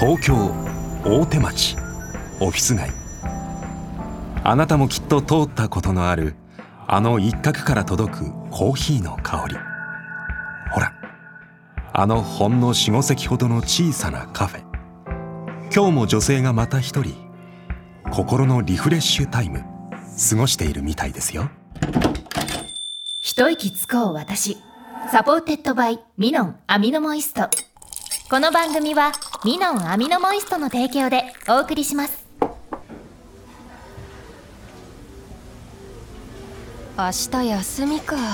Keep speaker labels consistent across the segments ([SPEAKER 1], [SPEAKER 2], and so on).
[SPEAKER 1] 東京大手町オフィス街。あなたもきっと通ったことのあるあの一角から届くコーヒーの香り。ほら、あのほんの 4,5 席ほどの小さなカフェ。今日も女性がまた一人心のリフレッシュタイム過ごしているみたいですよ。
[SPEAKER 2] 一息つこう私、サポーテッドバイミノンアミノモイスト。この番組はミノンアミノモイストの提供でお送りします。
[SPEAKER 3] 明日休みか。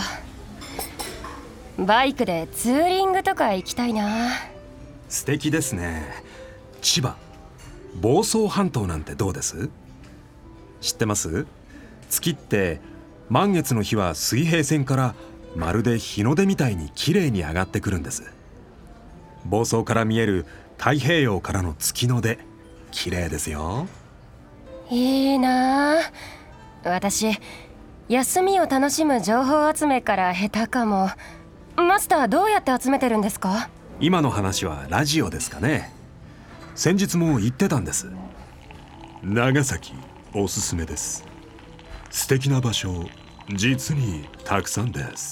[SPEAKER 3] バイクでツーリングとか行きたいな。
[SPEAKER 1] 素敵ですね。千葉房総半島なんてどうです？知ってます？月って満月の日は水平線からまるで日の出みたいに綺麗に上がってくるんです。房総から見える太平洋からの月の出、綺麗ですよ。
[SPEAKER 3] いいな。私休みを楽しむ情報集めから下手かも。マスターどうやって集めてるんですか？
[SPEAKER 1] 今の話はラジオですかね。先日も言ってたんです。長崎おすすめです。素敵な場所実にたくさんです。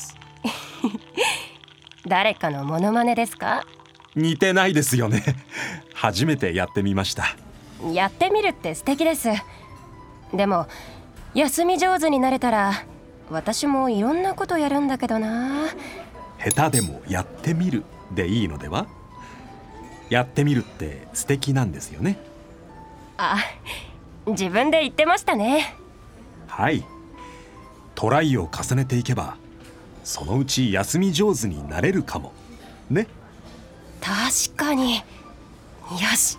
[SPEAKER 3] 誰かのモノマネですか？
[SPEAKER 1] 似てないですよね。初めてやってみました。
[SPEAKER 3] やってみるって素敵です。でも休み上手になれたら私もいろんなことやるんだけどな。
[SPEAKER 1] 下手でもやってみるでいいのでは？やってみるって素敵なんですよね。
[SPEAKER 3] あ、自分で言ってましたね。
[SPEAKER 1] はい、トライを重ねていけばそのうち休み上手になれるかもね。
[SPEAKER 3] 確かに。よし、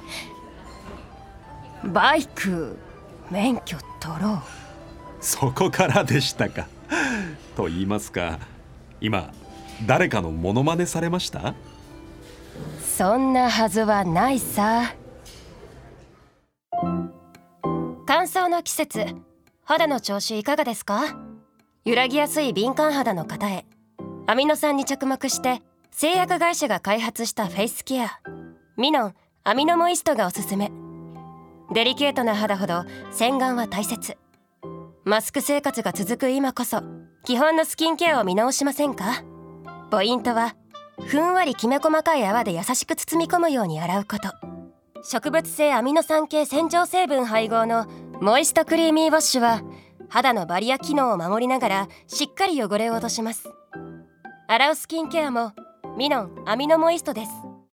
[SPEAKER 3] バイク免許取ろう。
[SPEAKER 1] そこからでしたか。と言いますか、今誰かのモノマネされました？
[SPEAKER 3] そんなはずはないさ。乾燥の季節、肌の調子いかがですか？揺らぎやすい敏感肌の方へ、アミノ酸に着目して製薬会社が開発したフェイスケア、ミノンアミノモイストがおすすめ。デリケートな肌ほど洗顔は大切。マスク生活が続く今こそ基本のスキンケアを見直しませんか？ポイントはふんわりきめ細かい泡で優しく包み込むように洗うこと。植物性アミノ酸系洗浄成分配合のモイストクリーミーウォッシュは肌のバリア機能を守りながらしっかり汚れを落とします。洗うスキンケアもミノンアミノモイストです。